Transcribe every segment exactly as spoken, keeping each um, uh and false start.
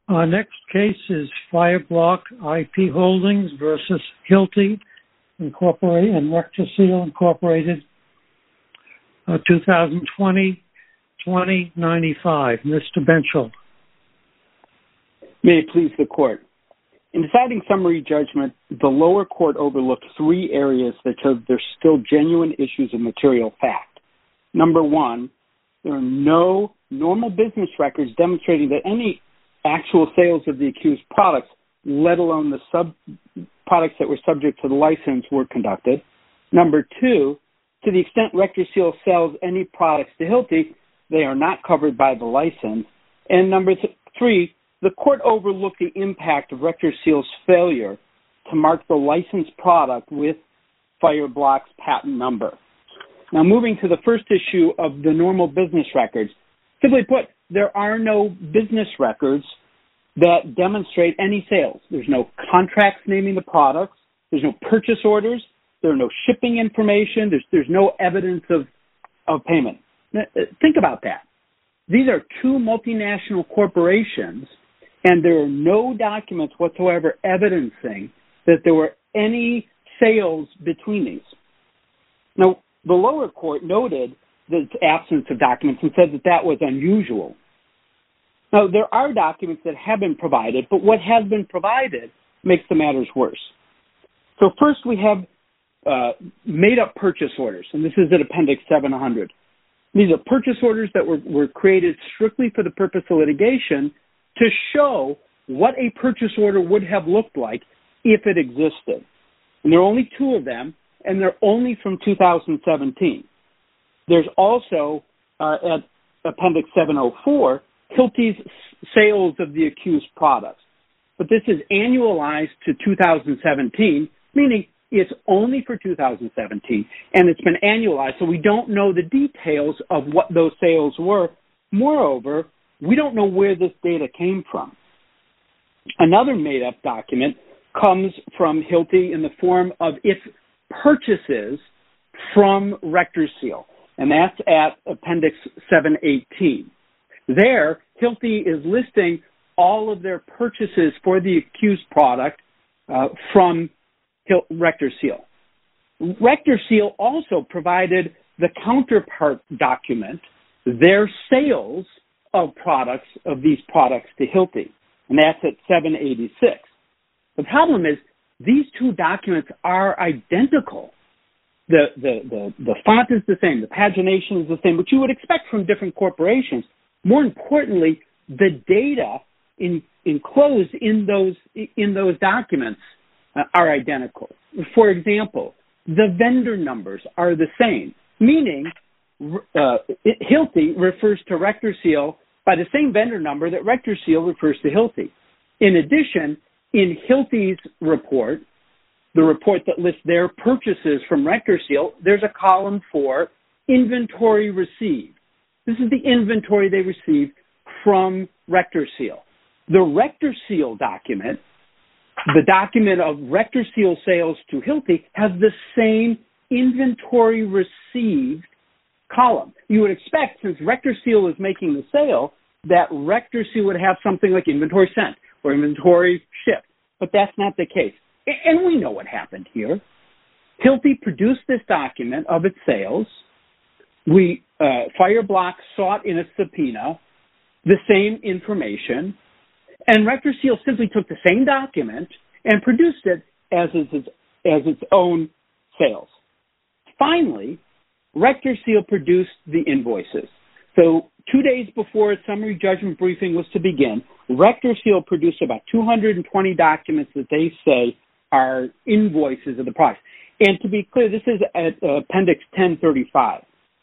Our next case is Fireblock I P Holdings versus Hilti Incorporated and RectorSeal Incorporated, uh, twenty twenty, twenty ninety-five. Mister Benchel. May it please the court. In deciding summary judgment, the lower court overlooked three areas that showed there's still genuine issues of material fact. Number one, there are no normal business records demonstrating that any actual sales of the accused products, let alone the sub products that were subject to the license, were conducted. Number two, to the extent RectorSeal sells any products to Hilti, they are not covered by the license. And number th- three, the court overlooked the impact of RectorSeal's failure to mark the licensed product with Fireblock's patent number. Now, moving to the first issue of the normal business records, simply put, there are no business records that demonstrate any sales. There's no contracts naming the products. There's no purchase orders. There are no shipping information. There's, there's no evidence of, of payment. Now, think about that. These are two multinational corporations, and there are no documents whatsoever evidencing that there were any sales between these. Now, the lower court noted the absence of documents and said that that was unusual. Now, there are documents that have been provided, but what has been provided makes the matters worse. So first we have uh, made-up purchase orders, and this is at Appendix seven hundred. These are purchase orders that were, were created strictly for the purpose of litigation to show what a purchase order would have looked like if it existed. And there are only two of them, and they're only from two thousand seventeen. There's also, uh, at Appendix seven oh four, Hilti's sales of the accused products. But this is annualized to two thousand seventeen, meaning it's only for two thousand seventeen, and it's been annualized, so we don't know the details of what those sales were. Moreover, we don't know where this data came from. Another made-up document comes from Hilti in the form of its purchases from RectorSeal, and that's at Appendix seven eighteen. There, Hilti is listing all of their purchases for the accused product uh, from RectorSeal. RectorSeal also provided the counterpart document, their sales of products, of these products to Hilti, and that's at seven eighty-six. The problem is these two documents are identical. The, the, the, the font is the same, the pagination is the same, which you would expect from different corporations. More importantly, the data in, enclosed in those, in those documents uh, are identical. For example, the vendor numbers are the same, meaning uh, Hilti refers to RectorSeal by the same vendor number that RectorSeal refers to Hilti. In addition, in Hilti's report, the report that lists their purchases from RectorSeal, there's a column for inventory received. This is the inventory they received from RectorSeal. The RectorSeal document, the document of RectorSeal sales to Hilti, has the same inventory received column. You would expect, since RectorSeal is making the sale, that RectorSeal would have something like inventory sent or inventory shipped, but that's not the case. And we know what happened here. Hilti produced this document of its sales. We, uh, Fireblock sought in a subpoena the same information, and RectorSeal simply took the same document and produced it as its, as its own sales. Finally, RectorSeal produced the invoices. So two days before its summary judgment briefing was to begin, RectorSeal produced about two hundred twenty documents that they say are invoices of the products. And to be clear, this is at uh, Appendix ten thirty-five.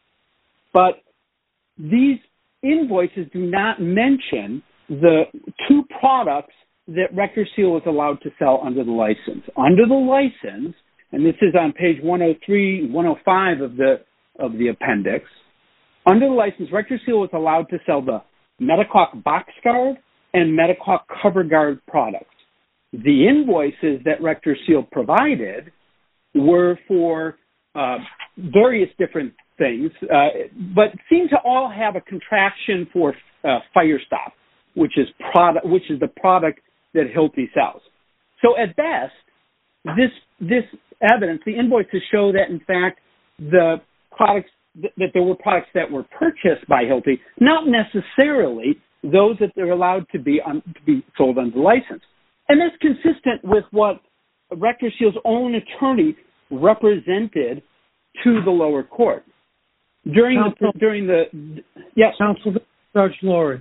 But these invoices do not mention the two products that RectorSeal was allowed to sell under the license. Under the license, and this is on page one oh three, one oh five of the of the appendix, under the license, RectorSeal was allowed to sell the Metacock box guard and Metacock cover guard products. The invoices that RectorSeal provided were for uh, various different things, uh, but seem to all have a contraction for uh, fire stop. which is product, which is the product that Hilti sells. So at best, this this evidence, the invoices show that in fact the products that there were products that were purchased by Hilti, not necessarily those that they're allowed to be on, to be sold under license, and that's consistent with what RectorSeal's own attorney represented to the lower court during Counsel, the during the yes. Counsel Judge Lurie,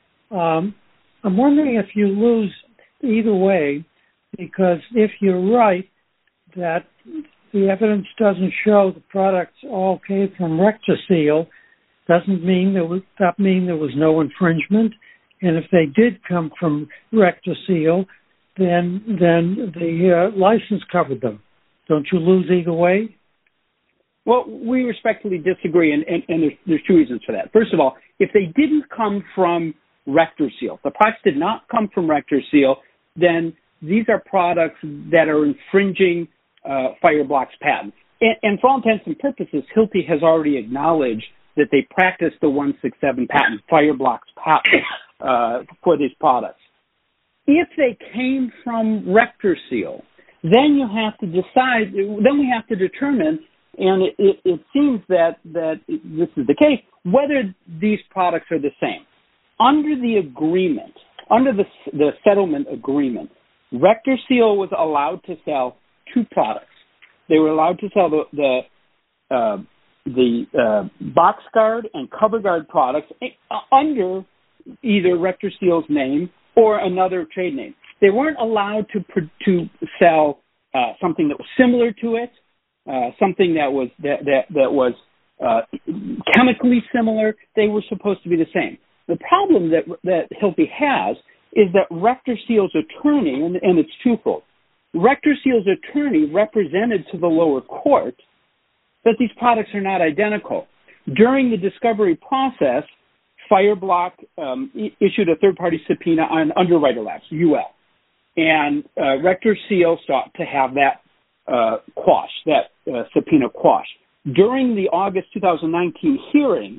um, I'm wondering if you lose either way, because if you're right that the evidence doesn't show the products all came from RectorSeal, doesn't mean there was that mean there was no infringement, and if they did come from RectorSeal, then then the uh, license covered them. Don't you lose either way? Well, we respectfully disagree, and, and, and there's, there's two reasons for that. First of all, if they didn't come from RectorSeal, the products did not come from RectorSeal, then these are products that are infringing uh, Fireblocks patent. And, and for all intents and purposes, Hilti has already acknowledged that they practiced the one sixty-seven patent, Fireblocks patent, uh, for these products. If they came from RectorSeal, then you have to decide, then we have to determine, and it, it, it seems that, that this is the case, whether these products are the same. Under the agreement, under the, the settlement agreement, RectorSeal was allowed to sell two products. They were allowed to sell the the, uh, the uh, box guard and cover guard products under either RectorSeal's name or another trade name. They weren't allowed to to sell uh, something that was similar to it, uh, something that was that that, that was uh, chemically similar. They were supposed to be the same. The problem that that Hilti has is that RectorSeal's attorney, and, and it's twofold. RectorSeal's attorney represented to the lower court that these products are not identical. During the discovery process, Fireblock um, issued a third-party subpoena on Underwriter Labs, U L, and uh, RectorSeal sought to have that uh, quashed, that uh, subpoena quashed. During the August two thousand nineteen hearing,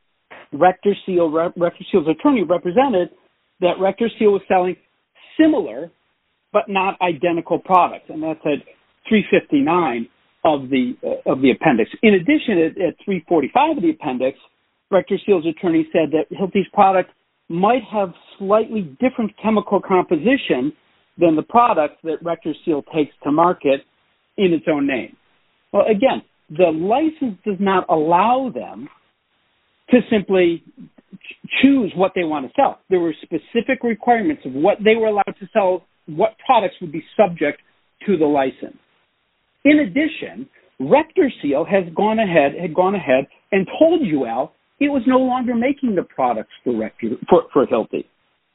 RectorSeal, RectorSeal's attorney represented that RectorSeal was selling similar but not identical products, and that's at three fifty-nine of the uh, of the appendix. In addition, at, at three forty-five of the appendix, RectorSeal's attorney said that Hilti's product might have slightly different chemical composition than the product that RectorSeal takes to market in its own name. Well, again, the license does not allow them to simply ch- choose what they want to sell. There were specific requirements of what they were allowed to sell, what products would be subject to the license. In addition, RectorSeal has gone ahead, had gone ahead and told U L it was no longer making the products for Rector, for, for Hilti.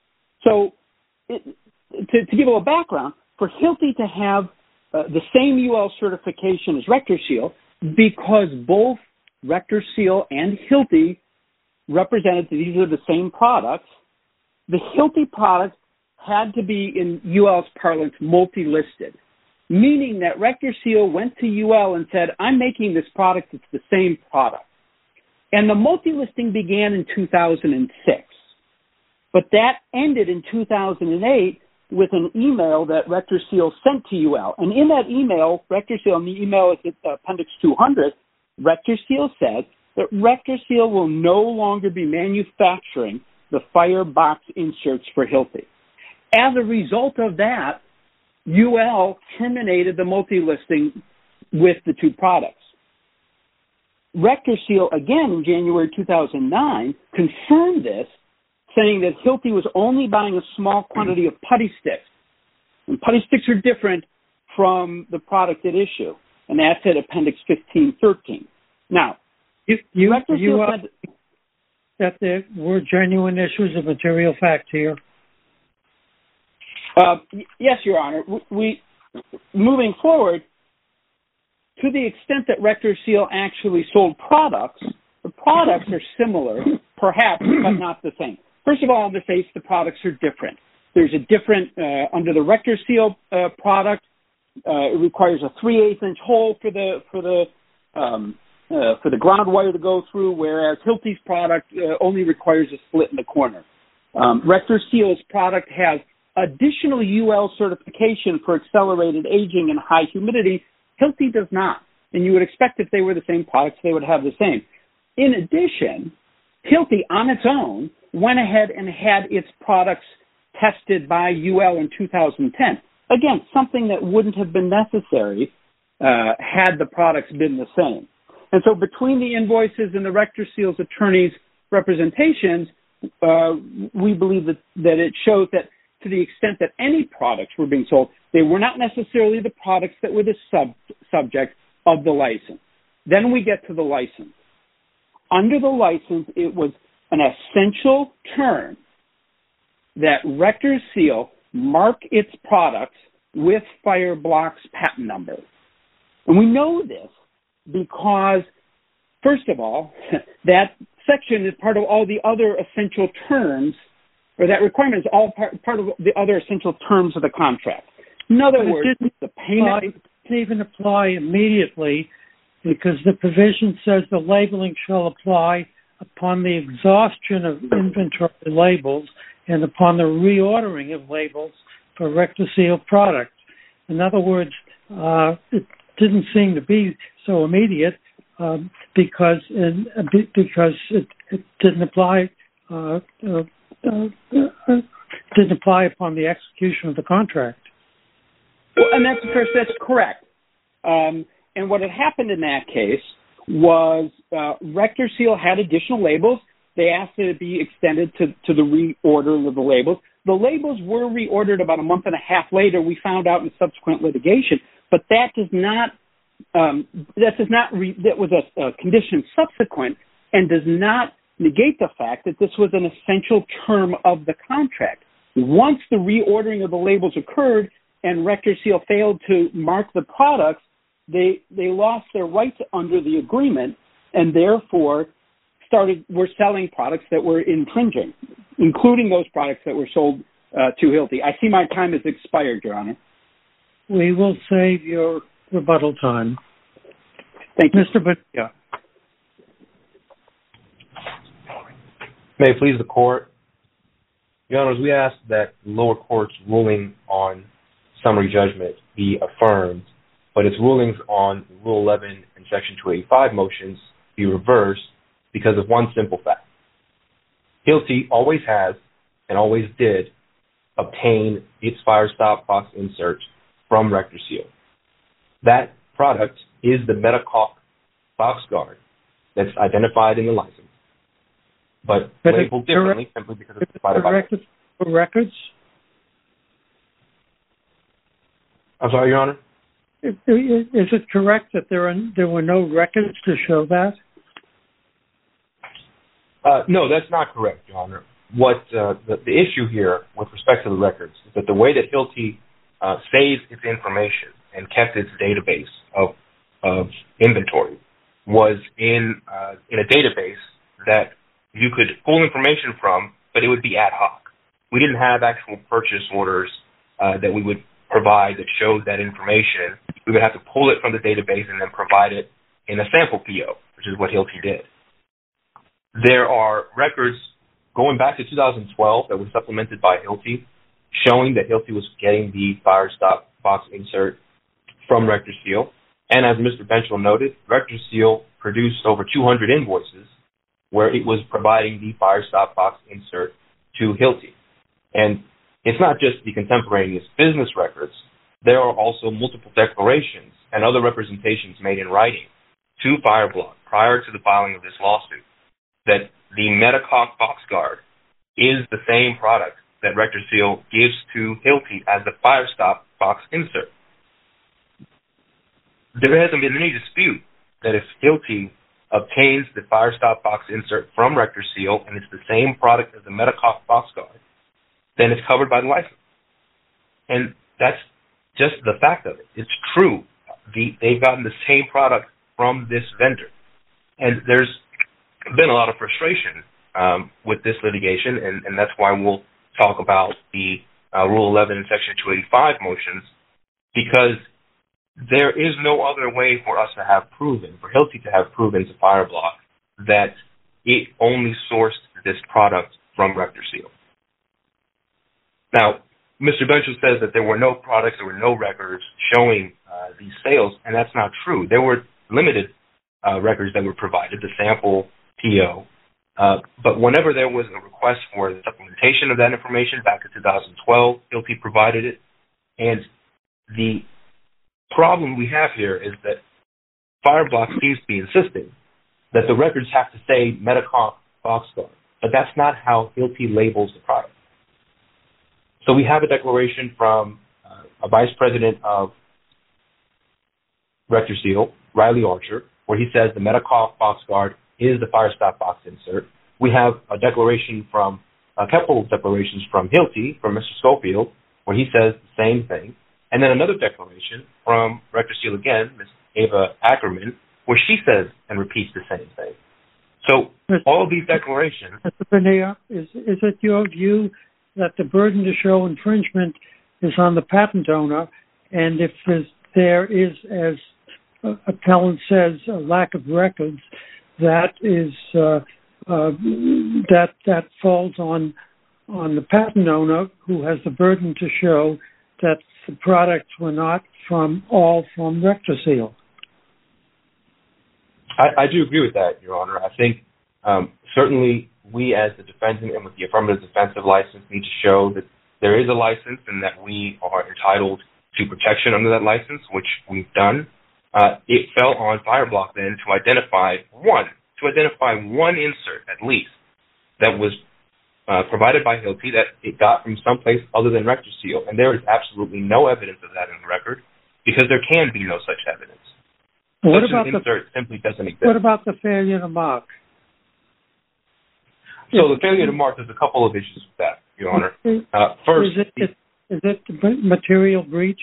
So, it, to, to give a little background, for Hilti to have uh, the same U L certification as RectorSeal, because both RectorSeal and Hilti represented that these are the same products, the Hilti products had to be, in U L's parlance, multi-listed, meaning that RectorSeal went to U L and said, I'm making this product, it's the same product. And the multi-listing began in two thousand six. But that ended in two thousand eight with an email that RectorSeal sent to U L. And in that email, RectorSeal, and the email is at Appendix two hundred, RectorSeal said that RectorSeal will no longer be manufacturing the Firebox inserts for Hilti. As a result of that, U L terminated the multi-listing with the two products. RectorSeal, again, in January two thousand nine, confirmed this, saying that Hilti was only buying a small quantity of putty sticks. And putty sticks are different from the product at issue, and that's at Appendix fifteen thirteen. Now, you, you, RectorSeal you uh, said that there were genuine issues of material fact here. Uh, yes, Your Honor. We, we moving forward, to the extent that RectorSeal actually sold products, the products are similar, perhaps, but not the same. First of all, on the face, the products are different. There's a different, uh, under the RectorSeal uh, product, uh, it requires a three eighths inch hole for the for the um, uh, for the ground wire to go through, whereas Hilti's product uh, only requires a split in the corner. um, Rector Seal's product has additional U L certification for accelerated aging and high humidity. Hilti does not. And you would expect if they were the same products, they would have the same. In addition, Hilti on its own went ahead and had its products tested by U L in two thousand ten. Again, something that wouldn't have been necessary uh, had the products been the same. And so between the invoices and the Rector Seal's attorney's representations, uh, we believe that, that it shows that to the extent that any products were being sold, they were not necessarily the products that were the sub, subject of the license. Then we get to the license. Under the license, it was an essential term that Rector Seal mark its products with Firebloc's patent number. And we know this because, first of all, that section is part of all the other essential terms, or that requirement is all part, part of the other essential terms of the contract. In other but words, it the payment... It didn't even apply immediately because the provision says the labeling shall apply upon the exhaustion of inventory labels and upon the reordering of labels for Rector Seal products. In other words, uh, it didn't seem to be so immediate um, because in, because it, it didn't apply uh, uh, uh, didn't apply upon the execution of the contract. Well, and that's, of course, that's correct. Um, and what had happened in that case was uh, Rector Seal had additional labels. They asked it to be extended to, to the reordering of the labels. The labels were reordered about a month and a half later. We found out in subsequent litigation, but that does not um, that does not re, that was a, a condition subsequent and does not negate the fact that this was an essential term of the contract. Once the reordering of the labels occurred and Rector Seal failed to mark the products, they they lost their rights under the agreement and therefore started were selling products that were infringing, including those products that were sold uh, to Hilti. I see my time has expired, Your Honor. We will save your rebuttal time. Thank you. Mister Bonilla. May it please the Court. Your Honors, we ask that the lower court's ruling on summary judgment be affirmed, but its rulings on Rule eleven and Section two eighty-five motions be reversed because of one simple fact. Hilti always has and always did obtain its fire stop box insert from Rector Seal. That product is the Metacock box guard that's identified in the license, but, but labeled differently simply because it's provided by for records. I'm sorry, Your Honor? Is, is it correct that there are there were no records to show that? Uh, no, that's not correct, Your Honor. What uh, the, the issue here with respect to the records is that the way that Hilti uh, saved its information and kept its database of of inventory was in uh, in a database that you could pull information from, but it would be ad hoc. We didn't have actual purchase orders uh, that we would provide that showed that information. We would have to pull it from the database and then provide it in a sample P O, which is what Hilti did. There are records going back to two thousand twelve that were supplemented by Hilti, showing that Hilti was getting the fire stop box insert from Rector Seal. And as Mister Benchel noted, Rector Seal produced over two hundred invoices where it was providing the fire stop box insert to Hilti. And it's not just the contemporaneous business records. There are also multiple declarations and other representations made in writing to Fireblock prior to the filing of this lawsuit that the Metacock box guard is the same product that Rector Seal gives to Hilti as the fire stop box insert. There hasn't been any dispute that if Hilti obtains the fire stop box insert from Rector Seal and it's the same product as the Metacock box guard, then it's covered by the license. And that's just the fact of it. It's true. The, they've gotten the same product from this vendor. And there's been a lot of frustration um, with this litigation, and, and that's why we'll talk about the uh, Rule eleven and Section two eighty-five motions, because there is no other way for us to have proven, for Hilti to have proven to Fireblock that it only sourced this product from Rector Seal. Now, Mister Benchel says that there were no products, there were no records showing uh, these sales, and that's not true. There were limited uh, records that were provided, the sample P O, uh, but whenever there was a request for the supplementation of that information back in two thousand twelve, Hilti provided it, and the problem we have here is that Fireblocks seems to be insisting that the records have to say Medicoff Boxguard, but that's not how Hilti labels the product. So we have a declaration from uh, a vice president of RectorSeal, Riley Archer, where he says the Medicoff Boxguard is the Firestop box insert. We have a declaration from, a couple of declarations from Hilti, from Mister Schofield, where he says the same thing. And then another declaration from RectorSeal again, Miz Ava Ackerman, where she says and repeats the same thing. So all of these declarations... Mister Bonilla, is, is it your view that the burden to show infringement is on the patent owner, and if there is, as uh, appellant says, a lack of records, that is uh, uh, that that falls on on the patent owner, who has the burden to show that the products were not from all from RectorSeal? I, I do agree with that, Your Honor. I think um, certainly we as the defendant and with the affirmative defensive license need to show that there is a license and that we are entitled to protection under that license, which we've done. Uh, it fell on Fireblock then to identify one, to identify one insert at least that was uh, provided by Hilti that it got from someplace other than RectorSeal, and there is absolutely no evidence of that in the record because there can be no such evidence. What such about an insert the, simply doesn't exist. What about the failure to mark? So the failure to mark, there's a couple of issues with that, Your Honor. Uh, first, is it, is it material breach?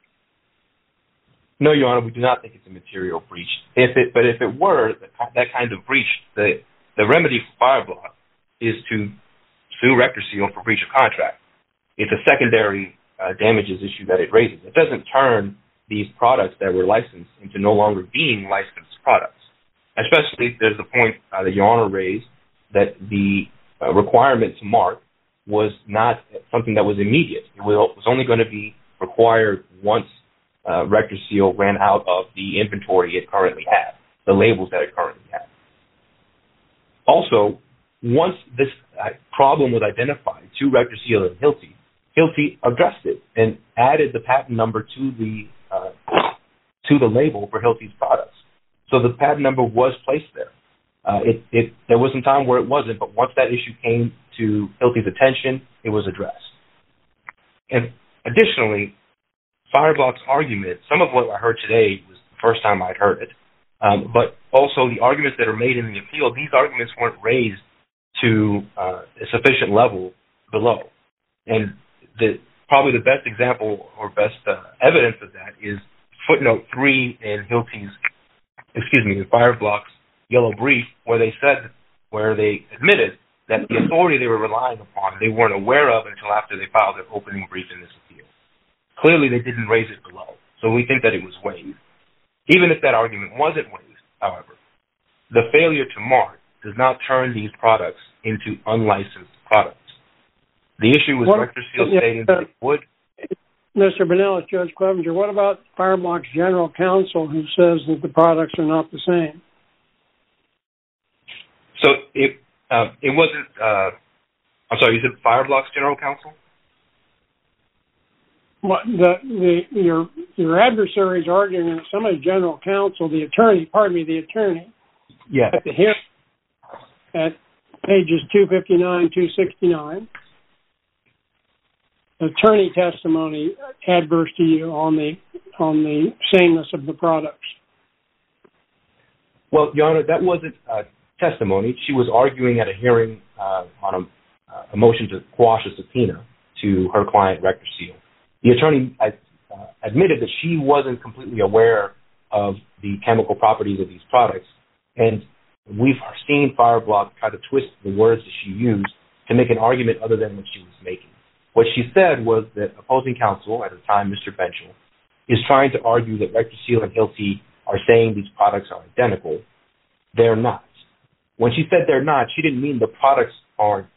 No, Your Honor, we do not think it's a material breach. If it, but if it were that kind of breach, the the remedy for Fireblock is to sue RectorSeal for breach of contract. It's a secondary uh, damages issue that it raises. It doesn't turn these products that were licensed into no longer being licensed products. Especially, there's the point uh, that Your Honor raised, that the uh, requirement to mark was not something that was immediate. It was only going to be required once uh, RectorSeal ran out of the inventory it currently had, the labels that it currently had. Also, once this uh, problem was identified to RectorSeal and Hilti, Hilti addressed it and added the patent number to the uh, to the label for Hilti's products. So the patent number was placed there. Uh, it, it, there was some time where it wasn't, but once that issue came to Hilti's attention, it was addressed. And additionally, Fireblock's argument, some of what I heard today was the first time I'd heard it, um, but also the arguments that are made in the appeal, these arguments weren't raised to uh, a sufficient level below. And the, probably the best example or best uh, evidence of that is footnote three in Hilti's, excuse me, in Fireblock's yellow brief, where they said, where they admitted that the authority they were relying upon they weren't aware of until after they filed their opening brief in this appeal. Clearly, they didn't raise it below, so we think that it was waived. Even if that argument wasn't waived, however, the failure to mark does not turn these products into unlicensed products. The issue was RectorSeal stating that it would. Mister Bonilla, Judge Clevenger, what about Fireblock's general counsel who says that the products are not the same? So it uh, it wasn't. Uh, I'm sorry. You said Fireblock's general counsel? What the the your your adversary is arguing that somebody's general counsel, the attorney, pardon me, the attorney, yeah, at the hearing at pages two fifty-nine, two sixty-nine, attorney testimony adverse to you on the on the sameness of the products. Well, Your Honor, that wasn't uh, testimony. She was arguing at a hearing uh, on a, uh, a motion to quash a subpoena to her client, RectorSeal. The attorney uh, admitted that she wasn't completely aware of the chemical properties of these products, and we've seen Fireblock try to twist the words that she used to make an argument other than what she was making. What she said was that opposing counsel, at the time Mister Benchel, is trying to argue that RectorSeal and Hilti are saying these products are identical. They're not. When she said they're not, she didn't mean the products aren't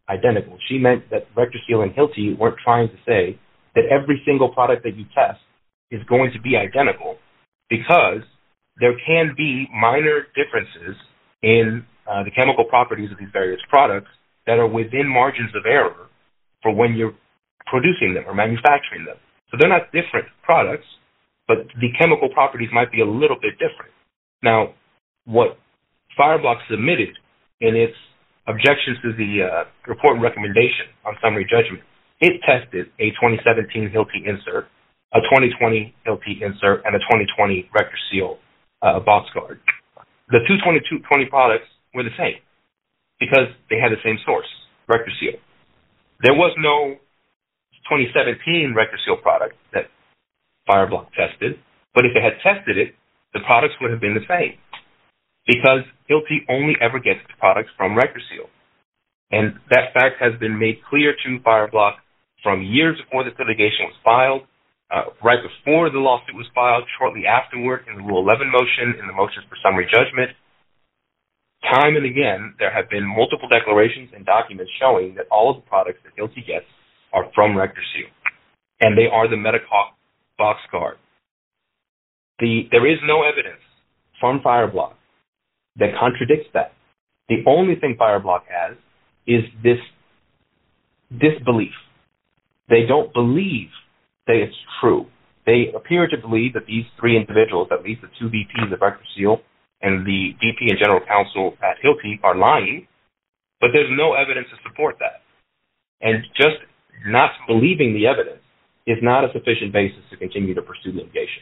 identical. She meant that RectorSeal and Hilti weren't trying to say that every single product that you test is going to be identical, because there can be minor differences in uh, the chemical properties of these various products that are within margins of error for when you're producing them or manufacturing them. So they're not different products, but the chemical properties might be a little bit different. Now, what Fireblok submitted in its objections to the uh, report and recommendation on summary judgment, it tested a twenty seventeen Hilti insert, a twenty twenty Hilti insert, and a twenty twenty RectorSeal uh, box guard. The two twenty twenty products were the same because they had the same source, RectorSeal. There was no twenty seventeen RectorSeal product that Fireblok tested, but if it had tested it, the products would have been the same, because Hilti only ever gets its products from RectorSeal. And that fact has been made clear to Fireblok from years before this litigation was filed, uh, right before the lawsuit was filed, shortly afterward in the Rule eleven motion, in the motions for summary judgment. Time and again, there have been multiple declarations and documents showing that all of the products that Hilti gets are from RectorSeal, and they are the Medicalc box guard. The, there is no evidence from Fireblok that contradicts that. The only thing Fireblok has is this disbelief. They don't believe that it's true. They appear to believe that these three individuals, at least the two V Ps of RectorSeal and the V P and General Counsel at Hilti, are lying, but there's no evidence to support that. And just not believing the evidence is not a sufficient basis to continue to pursue litigation.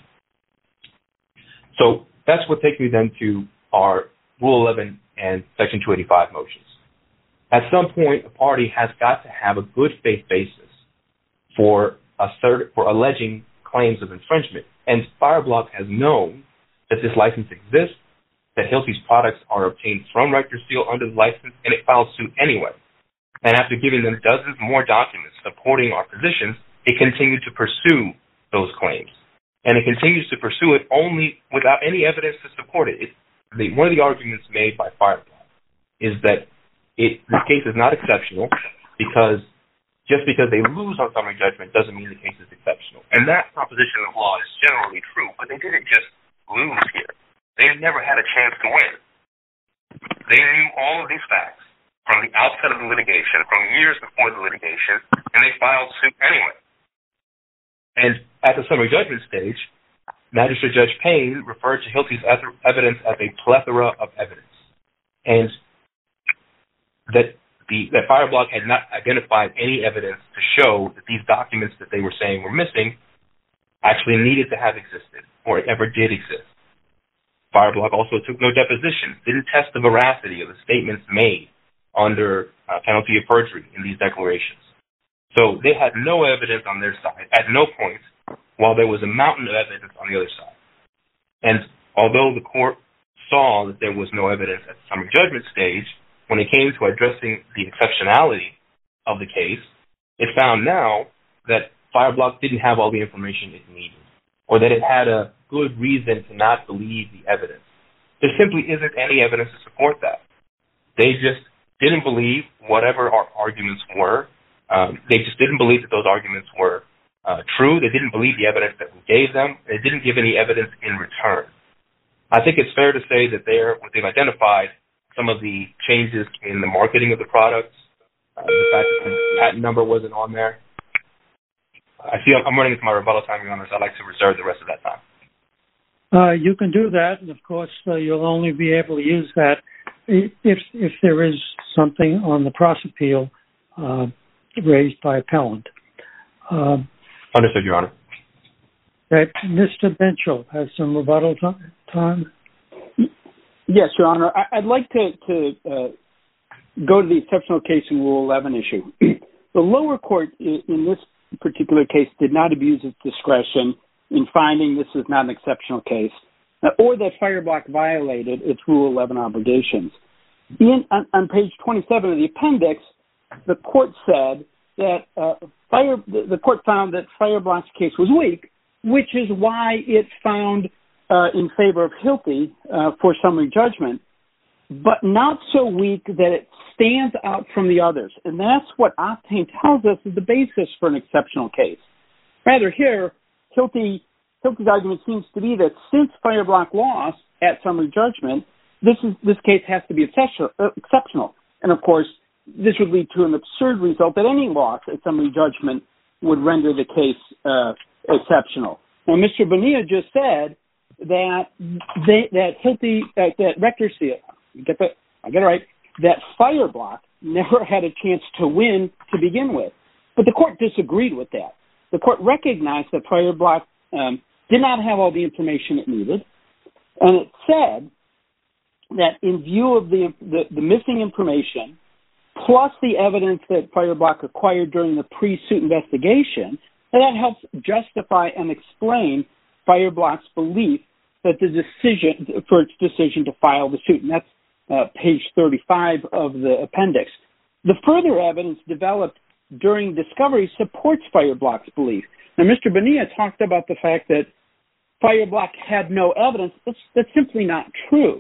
So that's what takes me then to our Rule eleven and Section two eighty-five motions. At some point, a party has got to have a good faith basis for assert, for alleging claims of infringement. And Fireblok has known that this license exists, that Hilti's products are obtained from RectorSeal under the license, and it filed suit anyway. And after giving them dozens more documents supporting our positions, it continued to pursue those claims. And it continues to pursue it only without any evidence to support it. it the, one of the arguments made by Fireblok is that it, this case is not exceptional because just because they lose on summary judgment doesn't mean the case is exceptional. And that proposition of law is generally true, but they didn't just lose here. They never had a chance to win. They knew all of these facts from the outset of the litigation, from years before the litigation, and they filed suit anyway. And at the summary judgment stage, Magistrate Judge Payne referred to Hilti's evidence as a plethora of evidence, and that the that Fireblok had not identified any evidence to show that these documents that they were saying were missing actually needed to have existed or ever did exist. Fireblok also took no deposition, didn't test the veracity of the statements made under uh, penalty of perjury in these declarations. So they had no evidence on their side at no point, while there was a mountain of evidence on the other side. And although the court saw that there was no evidence at the summary judgment stage, when it came to addressing the exceptionality of the case, it found now that Fireblok didn't have all the information it needed, or that it had a good reason to not believe the evidence. There simply isn't any evidence to support that. They just didn't believe whatever our arguments were. Um, they just didn't believe that those arguments were uh, true. They didn't believe the evidence that we gave them. They didn't give any evidence in return. I think it's fair to say that they're, what they've identified some of the changes in the marketing of the products, uh, the fact that the patent number wasn't on there. I see I'm running into my rebuttal time, Your Honor, so I'd like to reserve the rest of that time. Uh, you can do that, and of course, uh, you'll only be able to use that if if there is something on the cross appeal uh, raised by appellant. Uh, Understood, Your Honor. Right. Mister Benchel has some rebuttal t- time. Yes, Your Honor. I- I'd like to, to uh, go to the exceptional case in Rule eleven issue. The lower court in this particular case did not abuse its discretion in finding this is not an exceptional case, or that Fireblok violated its Rule eleven obligations. In, on, on page twenty-seven of the appendix, the court said that uh, Fire, the, the court found that Fireblok's case was weak, which is why it found uh, in favor of Hilti uh, for summary judgment. but not so weak that it stands out from the others. And that's what Octane tells us is the basis for an exceptional case. Rather, here, Hilty, Hilty's argument seems to be that since Fireblock lost at summary judgment, this is this case has to be exceptional. And, of course, this would lead to an absurd result that any loss at summary judgment would render the case uh, exceptional. Now, Mister Bonilla just said that they, that Hilty, uh, that Rector Seal, get the, I get it right, that Fireblock never had a chance to win to begin with. But the court disagreed with that. The court recognized that Fireblock um, did not have all the information it needed, and it said that in view of the, the, the missing information, plus the evidence that Fireblock acquired during the pre-suit investigation, that, that helps justify and explain Fireblock's belief that the decision for its decision to file the suit. And that's uh, page thirty-five of the appendix. The further evidence developed during discovery supports Fireblock's belief. Now, Mister Bonilla talked about the fact that Fireblock had no evidence. That's, that's simply not true.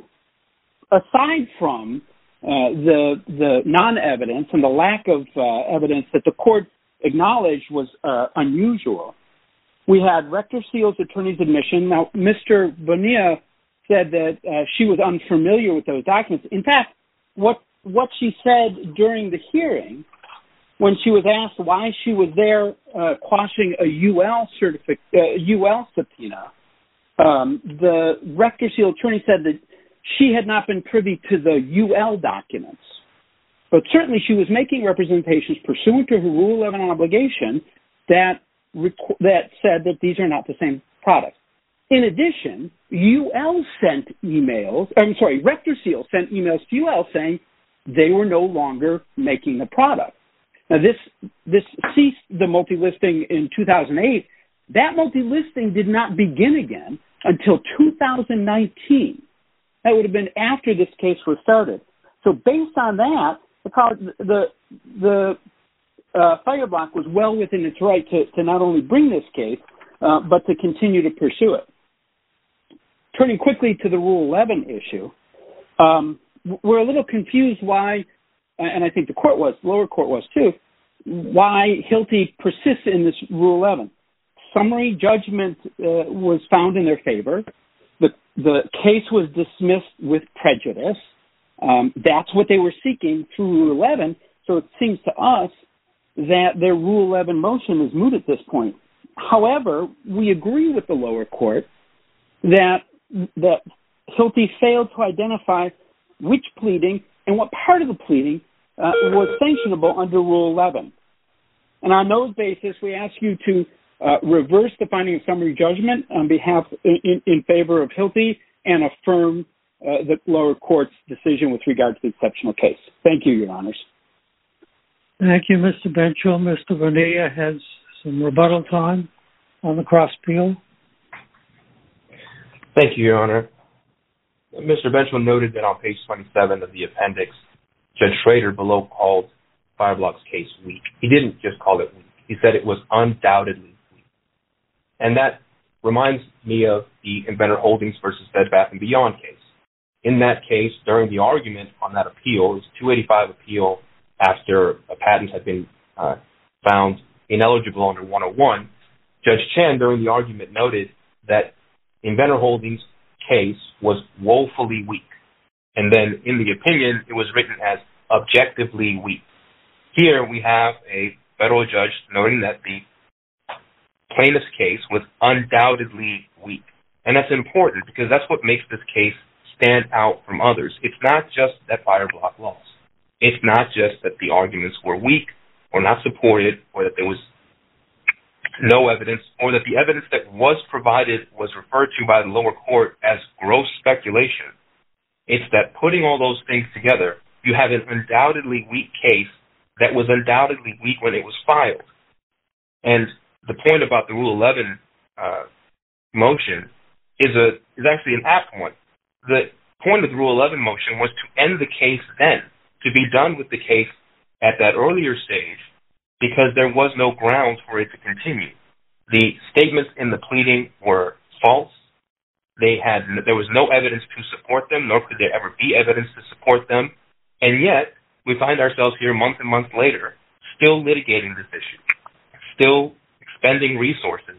Aside from uh, the the non-evidence and the lack of uh, evidence that the court acknowledged was uh, unusual, we had Rector Seal's attorney's admission. Now, Mister Bonilla said that uh, she was unfamiliar with those documents. In fact, what what she said during the hearing, when she was asked why she was there uh, quashing a U L certific- uh, U L subpoena, um, the Rector Seal attorney said that she had not been privy to the U L documents. But certainly she was making representations pursuant to her Rule eleven obligation that rec- that said that these are not the same products. In addition, U L sent emails, I'm sorry, Rector Seal sent emails to U L saying they were no longer making the product. Now, this this ceased the multi-listing in two thousand eight. That multi-listing did not begin again until two thousand nineteen. That would have been after this case was started. So based on that, the the, the uh, Fireblock was well within its right to, to not only bring this case, uh, but to continue to pursue it. Turning quickly to the Rule eleven issue, um, we're a little confused why, and I think the court was, the lower court was too, why Hilty persists in this Rule eleven. Summary judgment uh, was found in their favor. The, the case was dismissed with prejudice. Um, that's what they were seeking through Rule eleven. So it seems to us that their Rule eleven motion is moot at this point. However, we agree with the lower court that that Hilty failed to identify which pleading and what part of the pleading uh, was sanctionable under Rule eleven. And on those basis, we ask you to uh, reverse the finding of summary judgment on behalf in, in favor of Hilty and affirm uh, the lower court's decision with regard to the exceptional case. Thank you, Your Honors. Thank you, Mister Benchel. Mister Bonilla has some rebuttal time on the cross appeal. Thank you, Your Honor. Mister Benchel noted that on page twenty-seven of the appendix, Judge Schrader below called Fireblock's case weak. He didn't just call it weak. He said it was undoubtedly weak. And that reminds me of the Inventor Holdings versus Bed Bath and Beyond case. In that case, during the argument on that appeal, it was a two eighty-five appeal after a patent had been uh, found ineligible under one oh one. Judge Chen, during the argument, noted that Inventor Holdings' case was woefully weak. And then in the opinion, it was written as objectively weak. Here we have a federal judge noting that the plaintiff's case was undoubtedly weak. And that's important because that's what makes this case stand out from others. It's not just that Fireblock lost. It's not just that the arguments were weak or not supported or that there was no evidence or that the evidence that was provided was referred to by the lower court as gross speculation. It's that putting all those things together, you have an undoubtedly weak case that was undoubtedly weak when it was filed. And the point about the Rule eleven uh, motion is a is actually an apt one. The point of the Rule eleven motion was to end the case then, to be done with the case at that earlier stage, because there was no ground for it to continue. The statements in the pleading were false. They had there was no evidence to support them, nor could there ever be evidence to support them, and yet we find ourselves here months and months later, still litigating this issue, still expending resources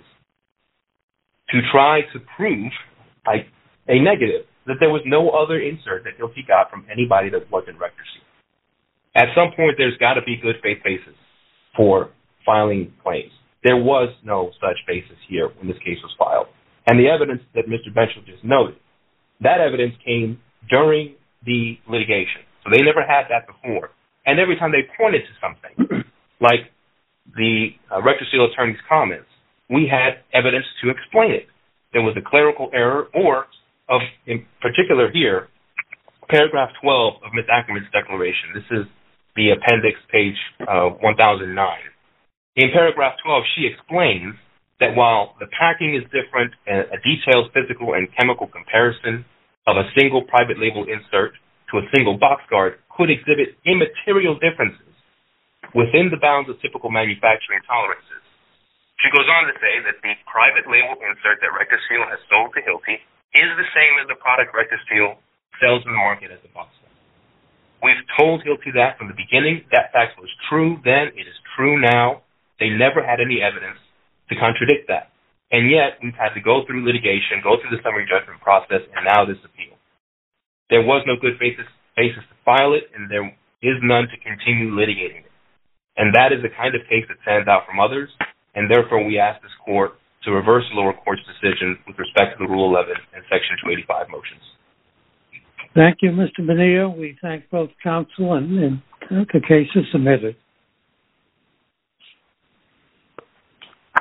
to try to prove like a negative, that there was no other insert that Hilti got from anybody that wasn't RectorSeal. At some point, there's got to be good faith basis for filing claims. There was no such basis here when this case was filed. And the evidence that Mister Benchel just noted, that evidence came during the litigation. So they never had that before. And every time they pointed to something, like the uh, RectorSeal attorney's comments, we had evidence to explain it. There was a clerical error, or, of in particular here, paragraph twelve of Miz Ackerman's declaration. This is the appendix, page uh, one thousand nine. In paragraph twelve, she explains that while the packing is different, a detailed physical and chemical comparison of a single private label insert to a single box guard could exhibit immaterial differences within the bounds of typical manufacturing tolerances. She goes on to say that the private label insert that RectorSeal has sold to Hilti is the same as the product RectorSeal sells in the market as a box guard. We've told Hilti that from the beginning. That fact was true then. It is true now. They never had any evidence to contradict that. And yet, we've had to go through litigation, go through the summary judgment process, and now this appeal. There was no good basis, basis to file it, and there is none to continue litigating it. And that is the kind of case that stands out from others, and therefore we ask this court to reverse the lower court's decision with respect to the Rule eleven and Section two eighty-five motions. Thank you, Mister Bonilla. We thank both counsel, and, and the case is submitted.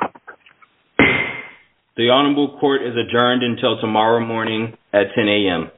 The Honorable Court is adjourned until tomorrow morning at ten a.m.